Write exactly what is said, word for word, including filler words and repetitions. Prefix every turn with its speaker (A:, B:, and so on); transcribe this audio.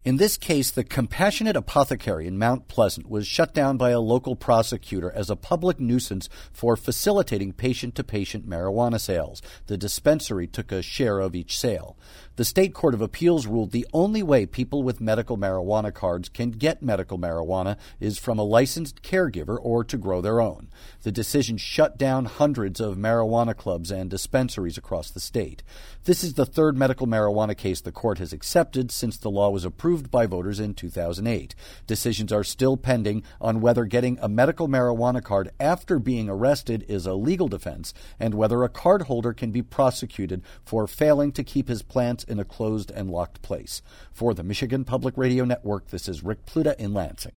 A: In this case, the Compassionate Apothecary in Mount Pleasant was shut down by a local prosecutor as a public nuisance for facilitating patient-to-patient marijuana sales. The dispensary took a share of each sale. The State Court of Appeals ruled the only way people with medical marijuana cards can get medical marijuana is from a licensed caregiver or to grow their own. The decision shut down hundreds of marijuana clubs and dispensaries across the state. This is the third medical marijuana case the court has accepted since the law was approved by voters in two thousand eight. Decisions are still pending on whether getting a medical marijuana card after being arrested is a legal defense and whether a card holder can be prosecuted for failing to keep his plants in a closed and locked place. For the Michigan Public Radio Network, this is Rick Pluta in Lansing.